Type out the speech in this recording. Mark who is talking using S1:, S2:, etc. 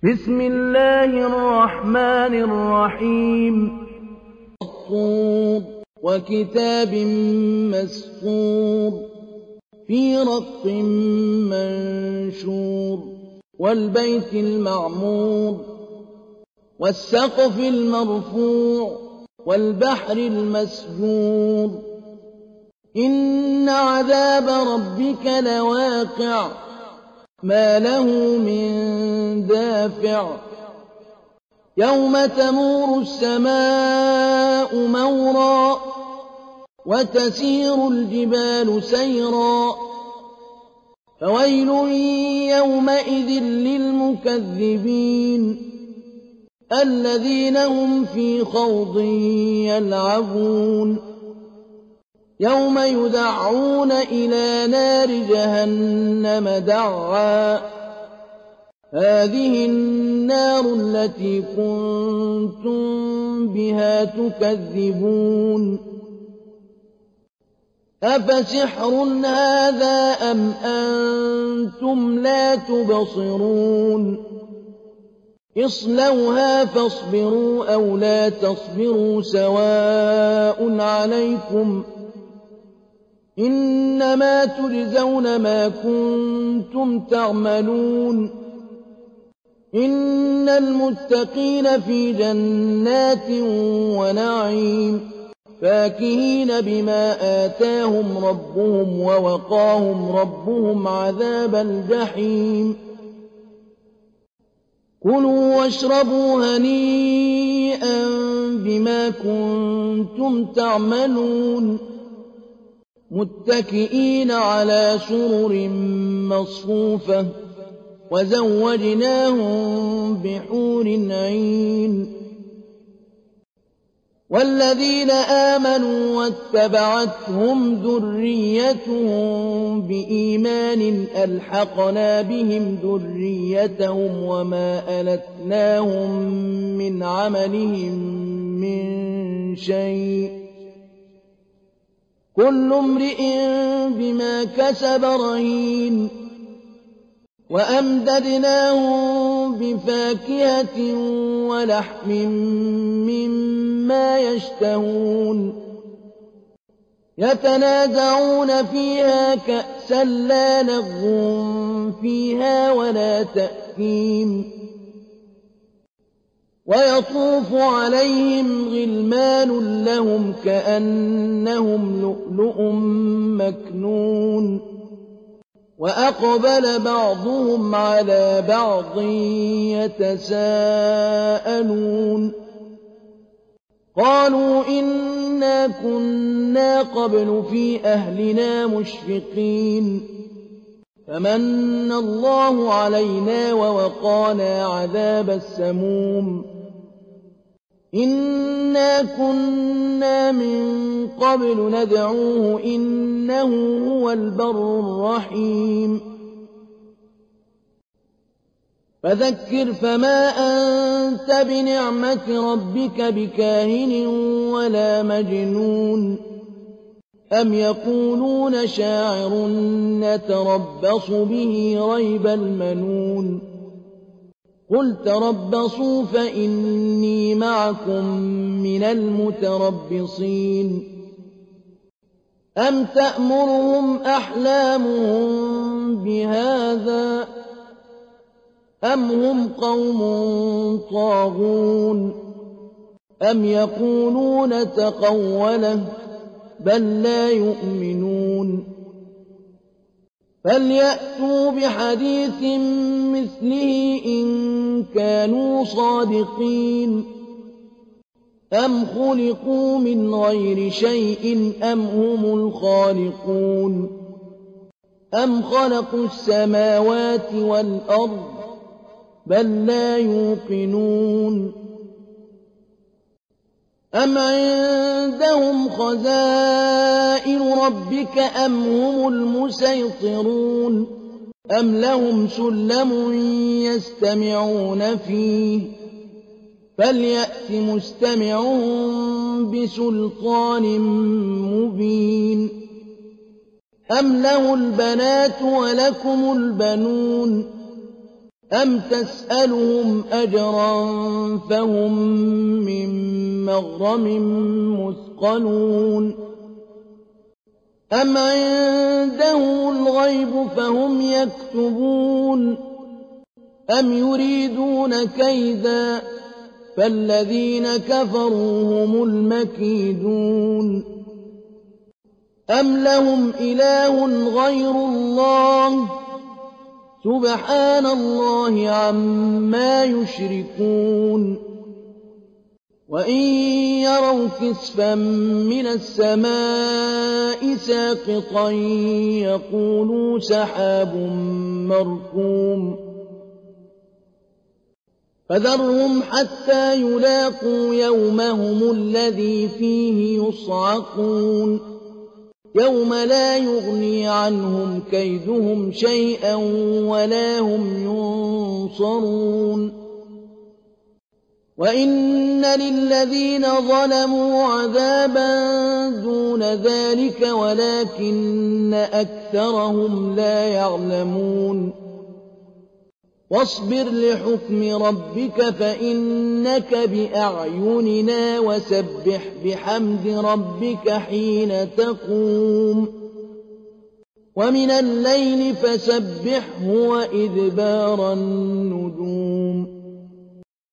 S1: بسم الله الرحمن الرحيم الطور وكتاب مسطور في رق منشور والبيت المعمور والسقف المرفوع والبحر المسجور إن عذاب ربك لواقع ما له من دافع يوم تمور السماء مورا وتسير الجبال سيرا فويل يومئذ للمكذبين الذين هم في خوض يلعبون يوم يدعون إلى نار جهنم دعا هذه النار التي كنتم بها تكذبون أفسحر هذا أم أنتم لا تبصرون اصلوها فاصبروا أو لا تصبروا سواء عليكم إنما تجزون ما كنتم تعملون إن المتقين في جنات ونعيم فاكهين بما آتاهم ربهم ووقاهم ربهم عذاب الجحيم كلوا واشربوا هنيئا بما كنتم تعملون متكئين على سرر مصفوفة وزوجناهم بحور عين والذين آمنوا واتبعتهم ذريتهم بإيمان ألحقنا بهم ذريتهم وما ألتناهم من عملهم من شيء كل امرئ بما كسب رهين وأمددناهم بفاكهة ولحم مما يشتهون يتنازعون فيها كأسا لا لغو فيها ولا تأثيم ويطوف عليهم غلمان لهم كأنهم لؤلؤ مكنون وأقبل بعضهم على بعض يتساءلون قالوا إنا كنا قبل في أهلنا مشفقين فمن الله علينا ووقانا عذاب السموم إنا كنا من قبل ندعوه إنه هو البر الرحيم فذكر فما أنت بنعمة ربك بكاهن ولا مجنون أم يقولون شاعر نتربص به ريب المنون قل تربصوا فإني معكم من المتربصين أم تأمرهم أحلامهم بهذا أم هم قوم طاغون أم يقولون تقوله بل لا يؤمنون فليأتوا بحديث مثله إن كانوا صادقين أم خلقوا من غير شيء أم هم الخالقون أم خلقوا السماوات والأرض بل لا يوقنون أم عندهم خزائن ربك أم هم المسيطرون أم لهم سلم يستمعون فيه فليأت مستمعهم بسلطان مبين أم له البنات ولكم البنون أَمْ تَسْأَلُهُمْ أَجْرًا فَهُم مِّن مَّغْرَمٍ مُّثْقَلُونَ أَمْ عِندَهُمُ الْغَيْبُ فَهُمْ يَكْتُبُونَ أَمْ يُرِيدُونَ كَيْدًا فَالَّذِينَ كَفَرُوا هُمُ الْمَكِيدُونَ أَمْ لَهُمْ إِلَٰهٌ غَيْرُ اللَّهِ سُبْحَانَ اللَّهِ عَمَّا يُشْرِكُونَ وَإِن يَرَوْا كِسْفًا مِّنَ السَّمَاءِ سَاقِطًا يَقُولُوا سَحَابٌ مَّرْكُومٌ فَذَرْهُمْ حَتَّىٰ يُلَاقُوا يَوْمَهُمُ الَّذِي فِيهِ يُصْعَقُونَ يَوْمَ لَا يُغْنِي عَنْهُمْ كَيْدُهُمْ شَيْئًا وَلَا هُمْ يُنصَرُونَ وَإِنَّ لِلَّذِينَ ظَلَمُوا عَذَابًا دُونَ ذَٰلِكَ وَلَٰكِنَّ أَكْثَرَهُمْ لَا يَعْلَمُونَ وَاصْبِرْ لِحُكْمِ رَبِّكَ فَإِنَّكَ بِأَعْيُنِنَا وَسَبِّحْ بِحَمْدِ رَبِّكَ حِينَ تَقُومُ وَمِنَ اللَّيْلِ فَسَبِّحْهُ وَإِدْبَارَ النُّجُومِ